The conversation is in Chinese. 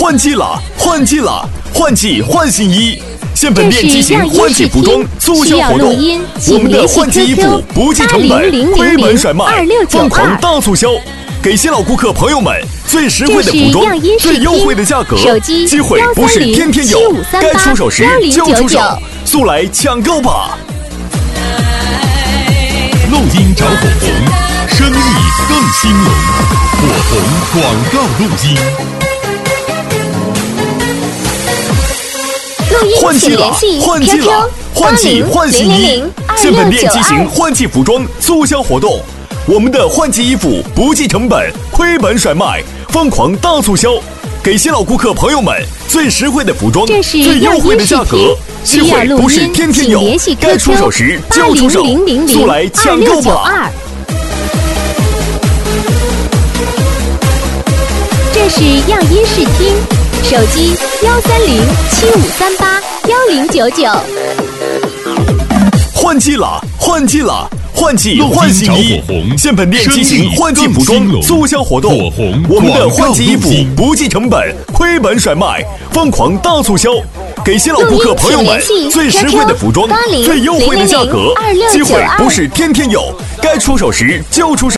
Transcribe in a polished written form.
换季了，换季了，换季换新衣。现本店进行换季服装促销活动，我们的换季衣服不计成本，亏本甩卖，疯狂大促销，给新老顾客朋友们最实惠的服装，最优惠的价格。机会不是天天有，该出手时就出手，速来抢购吧！ 录音找火红，生意更兴隆。火红广告录音。 换季了，换季了，换季换新衣。现本店进行换季服装促销活动，我们的换季衣服不计成本，亏本甩卖，疯狂大促销，给新老顾客朋友们最实惠的服装，最优惠的价格。机会不是天天有，该出手时就出手，速来抢购吧！ 这是样衣视听，手机13075381099。 换季了，换季了，换季换新衣。现本店进行换季服装促销活动，我们的换季衣服不计成本，亏本甩卖，疯狂大促销，给新老顾客朋友们最实惠的服装，最优惠的价格。机会不是天天有，该出手时就出手。